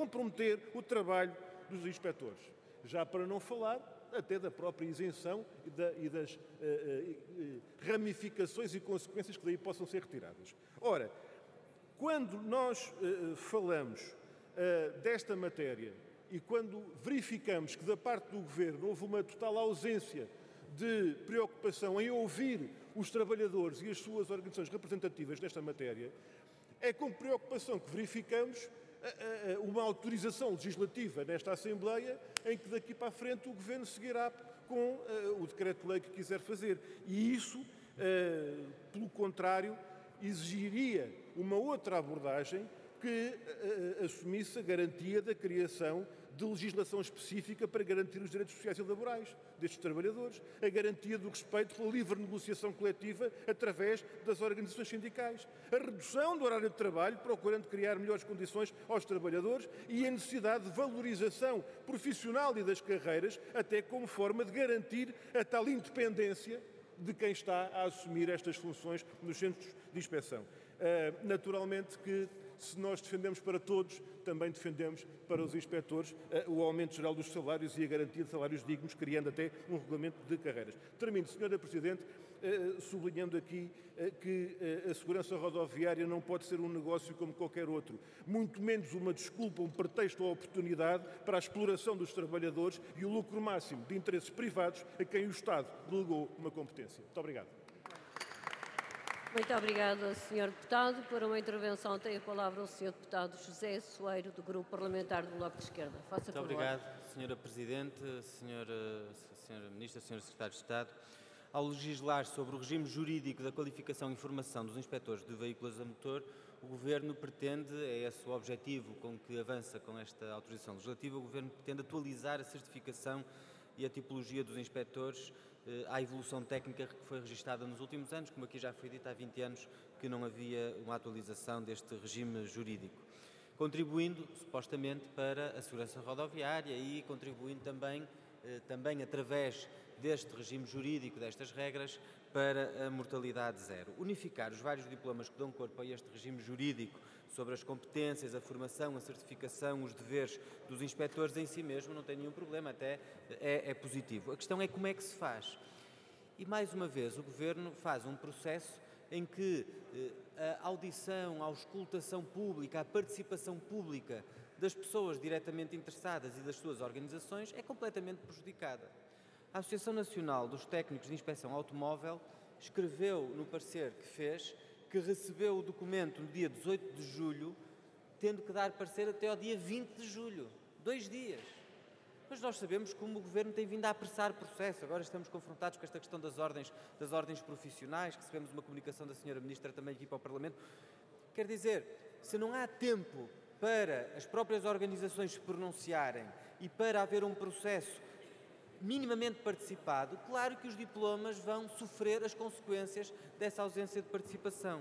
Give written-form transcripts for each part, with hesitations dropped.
comprometer o trabalho dos inspectores. Já para não falar até da própria isenção e das ramificações e consequências que daí possam ser retiradas. Ora, quando nós falamos desta matéria e quando verificamos que da parte do Governo houve uma total ausência de preocupação em ouvir os trabalhadores e as suas organizações representativas nesta matéria, é com preocupação que verificamos uma autorização legislativa nesta Assembleia em que daqui para a frente o Governo seguirá com o decreto-lei que quiser fazer. E isso, pelo contrário, exigiria uma outra abordagem que assumisse a garantia da criação de legislação específica para garantir os direitos sociais e laborais destes trabalhadores, a garantia do respeito pela livre negociação coletiva através das organizações sindicais, a redução do horário de trabalho, procurando criar melhores condições aos trabalhadores e a necessidade de valorização profissional e das carreiras, até como forma de garantir a tal independência de quem está a assumir estas funções nos centros de inspeção. Naturalmente que, se nós defendemos para todos, também defendemos para os inspectores o aumento geral dos salários e a garantia de salários dignos, criando até um regulamento de carreiras. Termino, Sra. Presidente, sublinhando aqui que a segurança rodoviária não pode ser um negócio como qualquer outro, muito menos uma desculpa, um pretexto ou oportunidade para a exploração dos trabalhadores e o lucro máximo de interesses privados a quem o Estado delegou uma competência. Muito obrigado. Muito obrigada, Sr. Deputado. Para uma intervenção tem a palavra o Sr. Deputado José Soeiro, do Grupo Parlamentar do Bloco de Esquerda. Faça favor. Muito obrigado, Sra. Presidente, Sra. Ministra, Sr. Secretário de Estado. Ao legislar sobre o regime jurídico da qualificação e formação dos inspectores de veículos a motor, o Governo pretende, é esse o objetivo com que avança com esta autorização legislativa, o Governo pretende atualizar a certificação e a tipologia dos inspectores à evolução técnica que foi registada nos últimos anos, como aqui já foi dito, há 20 anos que não havia uma atualização deste regime jurídico, contribuindo, supostamente, para a segurança rodoviária e contribuindo também através deste regime jurídico, destas regras, para a mortalidade zero. Unificar os vários diplomas que dão corpo a este regime jurídico sobre as competências, a formação, a certificação, os deveres dos inspectores em si mesmo não tem nenhum problema, até é positivo. A questão é como é que se faz. E, mais uma vez, o Governo faz um processo em que a audição, a auscultação pública, a participação pública das pessoas diretamente interessadas e das suas organizações é completamente prejudicada. A Associação Nacional dos Técnicos de Inspeção Automóvel escreveu no parecer que fez que recebeu o documento no dia 18 de julho, tendo que dar parecer até ao dia 20 de julho, 2 dias. Mas nós sabemos como o Governo tem vindo a apressar o processo. Agora estamos confrontados com esta questão das ordens profissionais, recebemos uma comunicação da Sra. Ministra também aqui para o Parlamento. Quer dizer, se não há tempo para as próprias organizações se pronunciarem e para haver um processo minimamente participado, claro que os diplomas vão sofrer as consequências dessa ausência de participação.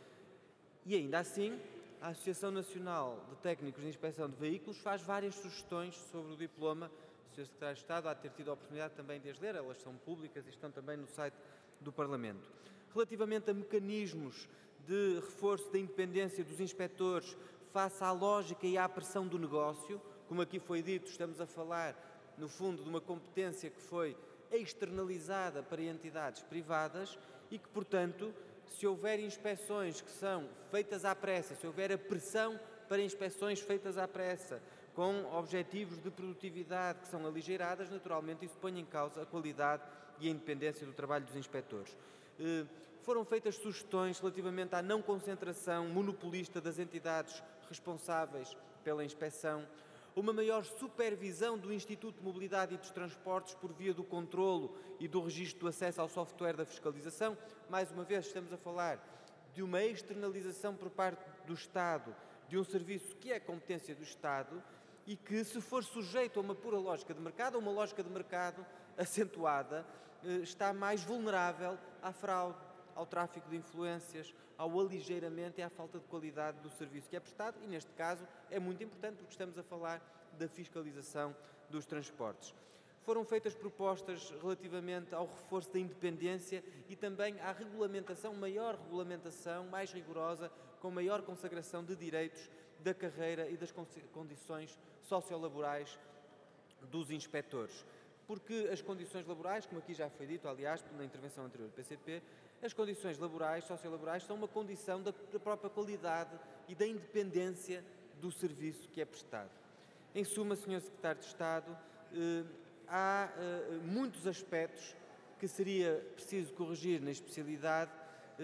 E ainda assim, a Associação Nacional de Técnicos de Inspeção de Veículos faz várias sugestões sobre o diploma. O Sr. Secretário de Estado há de ter tido a oportunidade também de as ler, elas são públicas e estão também no site do Parlamento. Relativamente a mecanismos de reforço da independência dos inspectores face à lógica e à pressão do negócio, como aqui foi dito, estamos a falar, no fundo, de uma competência que foi externalizada para entidades privadas e que, portanto, se houver inspeções que são feitas à pressa, se houver a pressão para inspeções feitas à pressa, com objetivos de produtividade que são aligeiradas, naturalmente isso põe em causa a qualidade e a independência do trabalho dos inspectores. Foram feitas sugestões relativamente à não concentração monopolista das entidades responsáveis pela inspeção, uma maior supervisão do Instituto de Mobilidade e dos Transportes por via do controlo e do registro do acesso ao software da fiscalização. Mais uma vez, estamos a falar de uma externalização por parte do Estado de um serviço que é competência do Estado e que, se for sujeito a uma pura lógica de mercado, a uma lógica de mercado acentuada, está mais vulnerável à fraude, ao tráfico de influências, ao aligeiramento e à falta de qualidade do serviço que é prestado e, neste caso, é muito importante porque estamos a falar da fiscalização dos transportes. Foram feitas propostas relativamente ao reforço da independência e também à regulamentação, maior regulamentação, mais rigorosa, com maior consagração de direitos da carreira e das condições sociolaborais dos inspectores. Porque as condições laborais, como aqui já foi dito, aliás, na intervenção anterior do PCP, as condições laborais, sociolaborais, são uma condição da própria qualidade e da independência do serviço que é prestado. Em suma, Sr. Secretário de Estado, há muitos aspectos que seria preciso corrigir na especialidade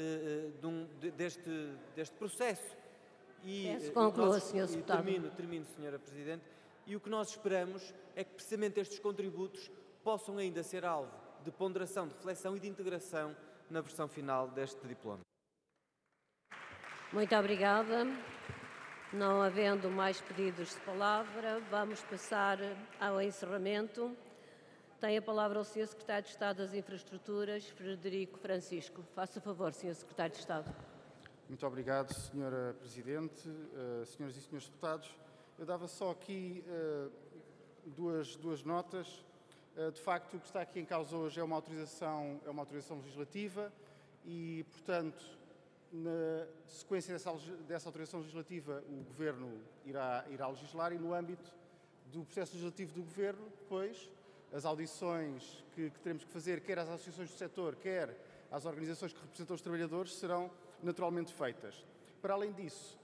deste processo. Peço conclua, Sr. Deputado. Termino, Sra. Presidente. E o que nós esperamos é que precisamente estes contributos possam ainda ser alvo de ponderação, de reflexão e de integração na versão final deste diploma. Muito obrigada. Não havendo mais pedidos de palavra, vamos passar ao encerramento. Tem a palavra o Sr. Secretário de Estado das Infraestruturas, Frederico Francisco. Faça favor, Sr. Secretário de Estado. Muito obrigado, Sra. Presidente, Senhoras e Senhores Deputados. Eu dava só aqui duas notas. De facto, o que está aqui em causa hoje é uma autorização legislativa e, portanto, na sequência dessa autorização legislativa, o Governo irá legislar e, no âmbito do processo legislativo do Governo, depois, as audições que teremos que fazer, quer às associações do setor, quer às organizações que representam os trabalhadores, serão naturalmente feitas. Para além disso,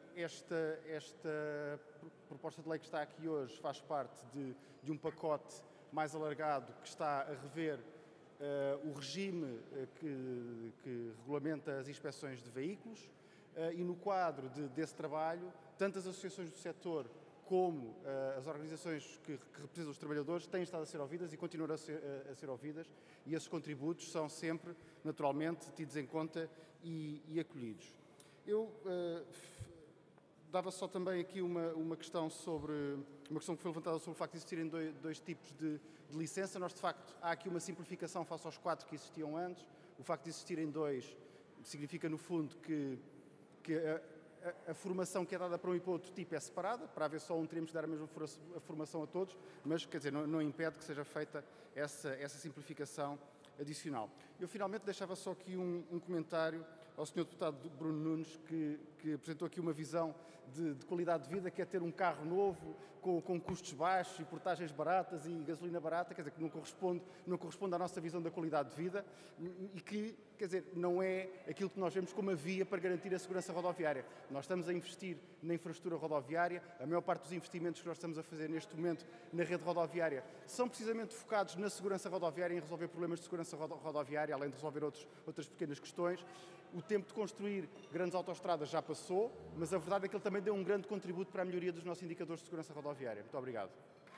esta proposta de lei que está aqui hoje faz parte de um pacote mais alargado que está a rever o regime que regulamenta as inspeções de veículos e no quadro desse trabalho, tanto as associações do setor como as organizações que representam os trabalhadores têm estado a ser ouvidas e continuarão a ser ouvidas, e esses contributos são sempre, naturalmente, tidos em conta e acolhidos. Eu dava só também aqui uma questão que foi levantada sobre o facto de existirem dois tipos de licença. Nós, de facto, há aqui uma simplificação face aos 4 que existiam antes. O facto de existirem 2 significa, no fundo, que a formação que é dada para um e para outro tipo é separada. Para haver só um, teremos de dar a mesma formação a todos, mas, quer dizer, não impede que seja feita essa simplificação adicional. Eu, finalmente, deixava só aqui um comentário ao Sr. Deputado Bruno Nunes, que apresentou aqui uma visão de qualidade de vida, que é ter um carro novo, com custos baixos e portagens baratas e gasolina barata, quer dizer, que não corresponde à nossa visão da qualidade de vida e que, quer dizer, não é aquilo que nós vemos como a via para garantir a segurança rodoviária. Nós estamos a investir na infraestrutura rodoviária, a maior parte dos investimentos que nós estamos a fazer neste momento na rede rodoviária são precisamente focados na segurança rodoviária, em resolver problemas de segurança rodoviária, além de resolver outras pequenas questões. O tempo de construir grandes autoestradas já passou, mas a verdade é que ele também deu um grande contributo para a melhoria dos nossos indicadores de segurança rodoviária. Muito obrigado.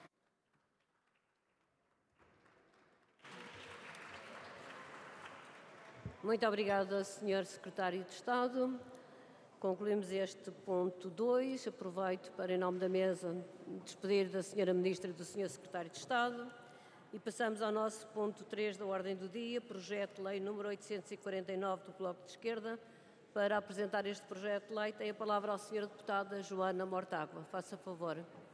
Muito obrigada, Sr. Secretário de Estado. Concluímos este ponto 2. Aproveito para, em nome da mesa, despedir da Sra. Ministra e do Sr. Secretário de Estado. E passamos ao nosso ponto 3 da ordem do dia, projeto de lei número 849 do Bloco de Esquerda. Para apresentar este projeto de lei, tem a palavra a Sra. Deputada Joana Mortágua. Faça favor.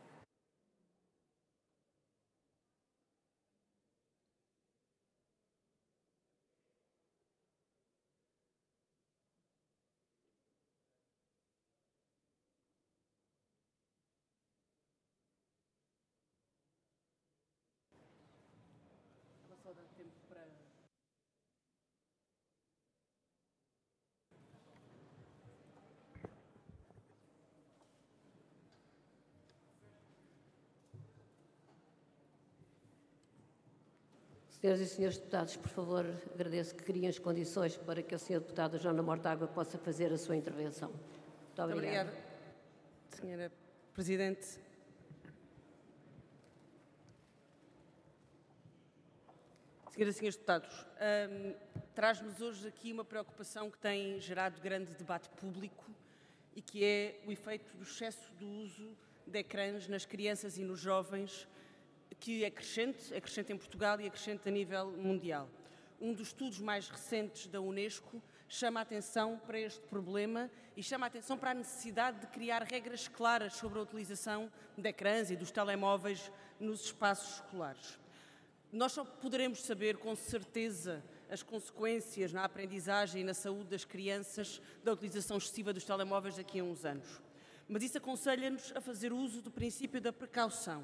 Senhoras e senhores deputados, por favor, agradeço que criem as condições para que a senhora deputada Joana Mortágua possa fazer a sua intervenção. Muito obrigada. Obrigada, Senhora Presidente. Senhoras e senhores deputados, traz-nos hoje aqui uma preocupação que tem gerado grande debate público e que é o efeito do excesso do uso de ecrãs nas crianças e nos jovens, que é crescente em Portugal e é crescente a nível mundial. Um dos estudos mais recentes da Unesco chama a atenção para este problema e chama a atenção para a necessidade de criar regras claras sobre a utilização de ecrãs e dos telemóveis nos espaços escolares. Nós só poderemos saber com certeza as consequências na aprendizagem e na saúde das crianças da utilização excessiva dos telemóveis daqui a uns anos. Mas isso aconselha-nos a fazer uso do princípio da precaução.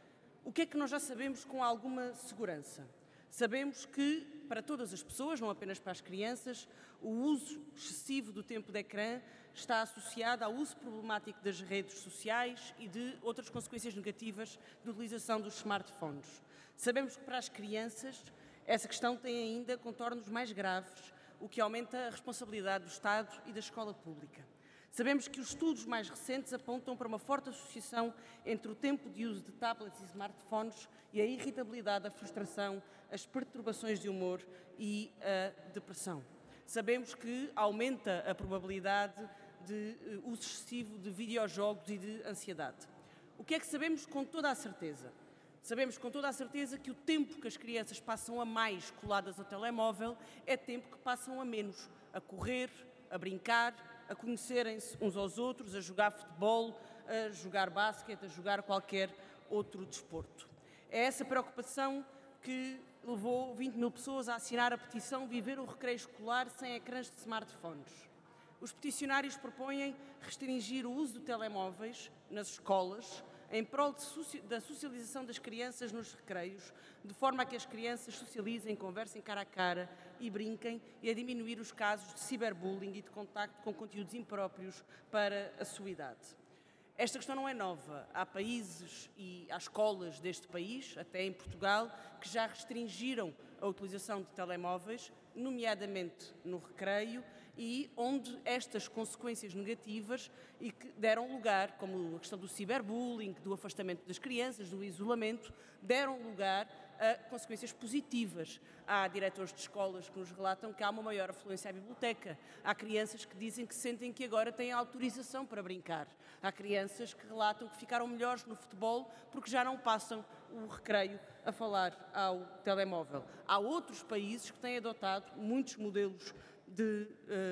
O que é que nós já sabemos com alguma segurança? Sabemos que, para todas as pessoas, não apenas para as crianças, o uso excessivo do tempo de ecrã está associado ao uso problemático das redes sociais e de outras consequências negativas da utilização dos smartphones. Sabemos que para as crianças essa questão tem ainda contornos mais graves, o que aumenta a responsabilidade do Estado e da escola pública. Sabemos que os estudos mais recentes apontam para uma forte associação entre o tempo de uso de tablets e smartphones e a irritabilidade, a frustração, as perturbações de humor e a depressão. Sabemos que aumenta a probabilidade de uso excessivo de videojogos e de ansiedade. O que é que sabemos com toda a certeza? Sabemos com toda a certeza que o tempo que as crianças passam a mais coladas ao telemóvel é tempo que passam a menos, a correr, a brincar, a conhecerem-se uns aos outros, a jogar futebol, a jogar basquete, a jogar qualquer outro desporto. É essa preocupação que levou 20 mil pessoas a assinar a petição Viver o Recreio Escolar sem ecrãs de smartphones. Os peticionários propõem restringir o uso de telemóveis nas escolas em prol da socialização das crianças nos recreios, de forma a que as crianças socializem, conversem cara a cara e brinquem, e a diminuir os casos de ciberbullying e de contacto com conteúdos impróprios para a sua idade. Esta questão não é nova. Há países e há escolas deste país, até em Portugal, que já restringiram a utilização de telemóveis, nomeadamente no recreio, e onde estas consequências negativas e que deram lugar, como a questão do ciberbullying, do afastamento das crianças, do isolamento, deram lugar a consequências positivas. Há diretores de escolas que nos relatam que há uma maior afluência à biblioteca. Há crianças que dizem que sentem que agora têm autorização para brincar. Há crianças que relatam que ficaram melhores no futebol porque já não passam o recreio a falar ao telemóvel. Há outros países que têm adotado muitos modelos de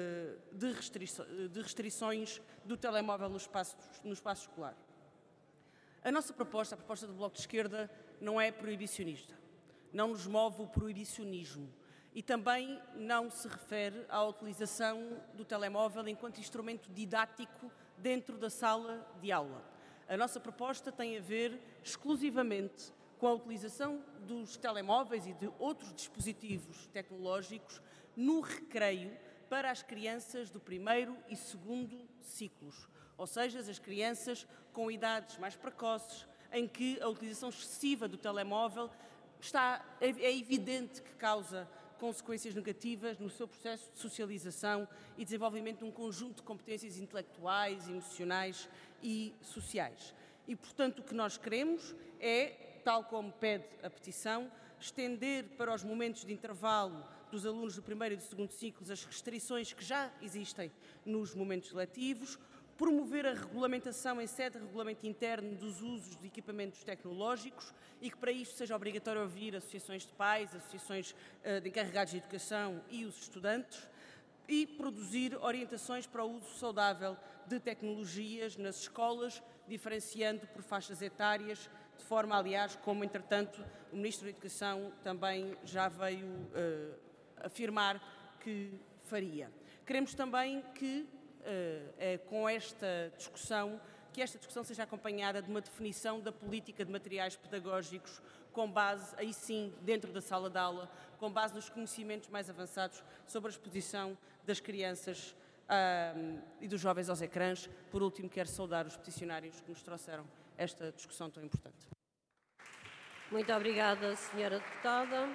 restrições do telemóvel no espaço escolar. A nossa proposta, a proposta do Bloco de Esquerda, não é proibicionista. Não nos move o proibicionismo e também não se refere à utilização do telemóvel enquanto instrumento didático dentro da sala de aula. A nossa proposta tem a ver exclusivamente com a utilização dos telemóveis e de outros dispositivos tecnológicos no recreio para as crianças do primeiro e segundo ciclos, ou seja, as crianças com idades mais precoces, em que a utilização excessiva do telemóvel é evidente que causa consequências negativas no seu processo de socialização e desenvolvimento de um conjunto de competências intelectuais, emocionais e sociais. E, portanto, o que nós queremos é, tal como pede a petição, estender para os momentos de intervalo dos alunos do primeiro e do segundo ciclos as restrições que já existem nos momentos letivos, promover a regulamentação em sede de regulamento interno dos usos de equipamentos tecnológicos e que para isto seja obrigatório ouvir associações de pais, associações de encarregados de educação e os estudantes, e produzir orientações para o uso saudável de tecnologias nas escolas, diferenciando por faixas etárias, de forma, aliás, como, entretanto, o Ministro da Educação também já veio afirmar que faria. Queremos também que, com esta discussão, que esta discussão seja acompanhada de uma definição da política de materiais pedagógicos com base, aí sim, dentro da sala de aula, com base nos conhecimentos mais avançados sobre a exposição das crianças e dos jovens aos ecrãs. Por último, quero saudar os peticionários que nos trouxeram esta discussão tão importante. Muito obrigada, Sra. Deputada.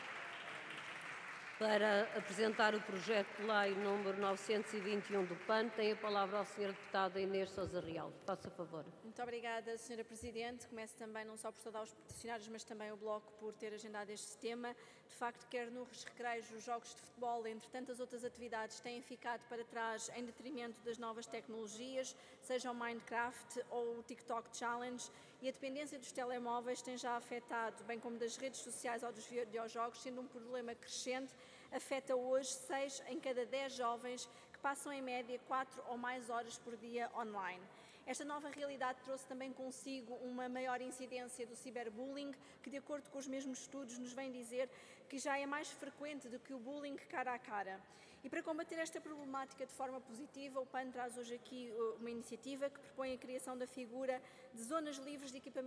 Para apresentar o projeto de lei número 921 do PAN, tem a palavra a Sra. Deputada Inês Sousa Real. Faça favor. Muito obrigada, Sra. Presidente. Começo também não só por saudar os peticionários, mas também o Bloco por ter agendado este tema. De facto, quer nos recreios, os jogos de futebol, entre tantas outras atividades, têm ficado para trás em detrimento das novas tecnologias, seja o Minecraft ou o TikTok Challenge, e a dependência dos telemóveis tem já afetado, bem como das redes sociais ou dos videojogos, sendo um problema crescente. Afeta hoje 6 em cada 10 jovens que passam em média 4 ou mais horas por dia online. Esta nova realidade trouxe também consigo uma maior incidência do ciberbullying, que, de acordo com os mesmos estudos, nos vem dizer que já é mais frequente do que o bullying cara a cara. E para combater esta problemática de forma positiva, o PAN traz hoje aqui uma iniciativa que propõe a criação da figura de zonas livres de equipamento